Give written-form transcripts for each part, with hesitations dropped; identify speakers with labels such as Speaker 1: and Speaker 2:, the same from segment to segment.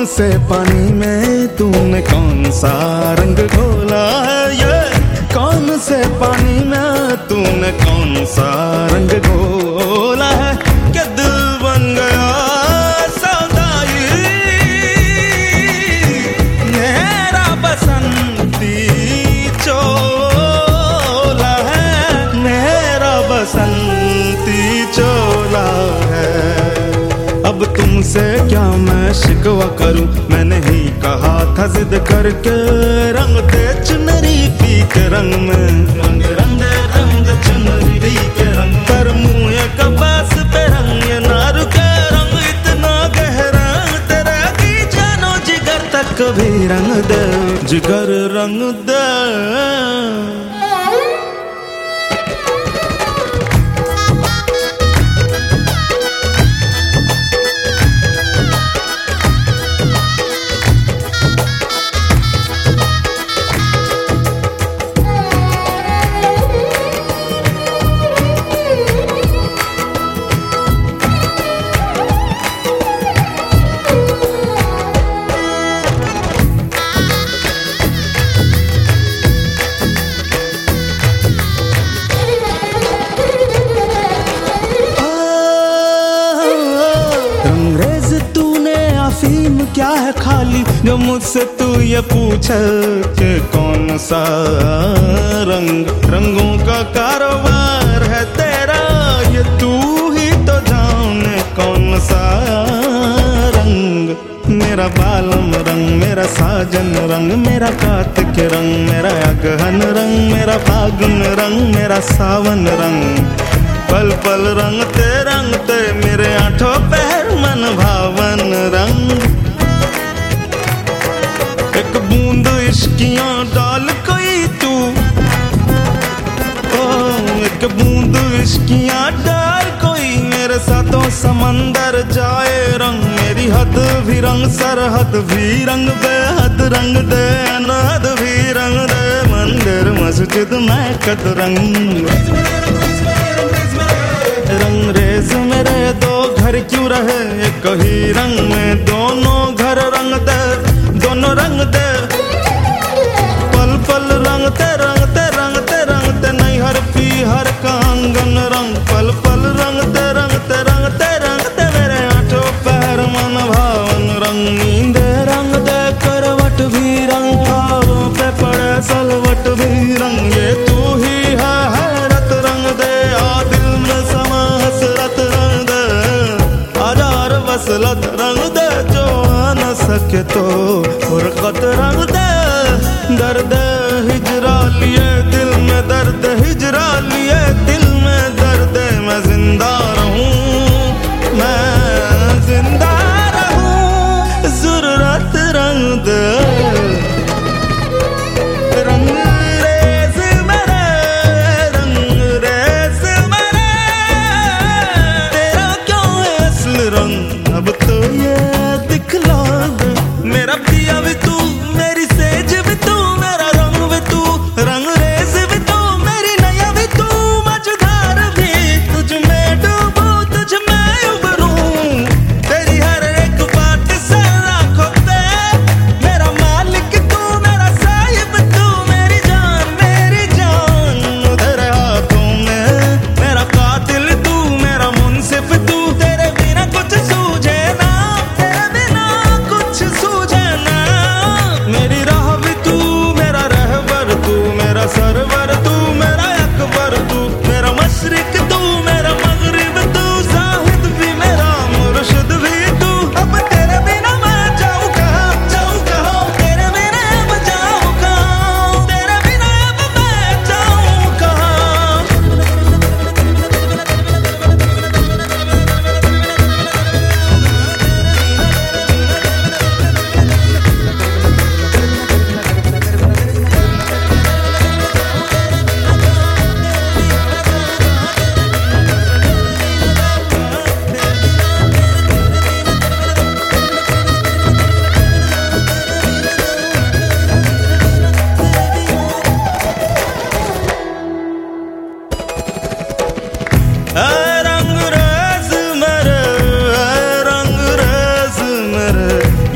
Speaker 1: से पानी में तूने कौन सा रंग घोला है? ये कौन से पानी में तूने कौन सा रंग घोला है कि दिल बन गया सौदाई मेरा बसंती चोला है, मेरा बसंती चोला है। अब तुमसे क्या मैं शिकवा करूं, मैंने ही कहा था जिद करके रंग दे चुनरी पी के रंग में, रंग रंग रंग चुनरी के रंग पर मुँह कबास पे रंग ये ना रुके रंग इतना गहरा तेरा की जानो जिगर तक भी रंग दे, जिगर रंग दे। क्या है खाली जो मुझसे तू ये पूछे कि कौन सा रंग, रंगों का कारोबार है तेरा ये तू ही तो जाने कौन सा रंग। मेरा बालम रंग, मेरा साजन रंग, मेरा कार्तिक रंग, मेरा अगहन रंग, मेरा फागुन रंग, मेरा सावन रंग, पल पल रंगते मेरे आठों पैर मन भावन रंग। एक बूंद इश्कियां डाल कोई तू, ओ एक बूंद इश्कियां डाल कोई मेरे साथों समंदर जाए रंग। मेरी हद भी रंग, सरहद भी रंग, बेहद रंग दे, अनहद भी रंग दे, मंदिर मस्जिद में कद रंग। रंग रेज मेरे दो घर क्यों रहे, एक ही रंग में दोनों घर रंग दे, दोनों रंग दे। पल पल रंगते रंगते रंगते रंगते नहीं हर पी हर कांगन रंग, पल पल रंगते रंगते रंगते रंगते मेरे आठों पैर मन भावन रंग। नींदे रंग दे, करवट भी रंग, ख्वाबों पे पड़े सलवट भी रंग। ये तू ही है हैरत रंग दे, आ दिल में समा हसरत रंग दे, हजार वसलत रंग दे, जो आ न सके तो फुरकत रंग दे। दर्द हिजरा लिए दिल में दर्द हिजरा लिए दिल में दर्द, मैं जिंदा रहूं, मैं जिंदा रहूं, ज़रूरत रंग दे। रंग रेज़ मेरे, रंग रेज़ मेरे, तेरा क्यों है असल रंग, अब तो ये दिखला दे। मेरा पिया भी तू, मेरी सेज भी तू, मेरा रंग भी तू, रंग रेज़ भी तू, मेरी नैया भी तू, मझधार भी तुझ में डूबूं, तुझ में उबरूं, तेरी हर एक बात से आँखों पे। मेरा मालिक तू, मेरा साहिब तू, मेरी जान तेरे हाथों में। मेरा कातिल तू, मेरा मुंसिफ तू, तेरे बिना कुछ सूझे ना,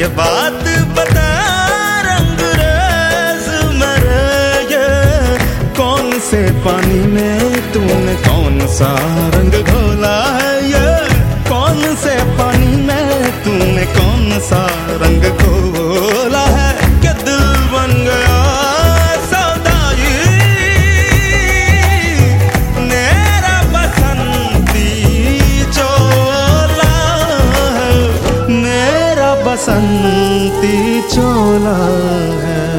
Speaker 1: बात बता रंगरेज मेरे, ये कौन से पानी में तूने कौन सा रंग घोला है, ये कौन से पानी में तूने कौन सा रंग घोला है कि दिल बन गया सौदाई मेरा बसंती चोला है, मेरा बसंती चोला है।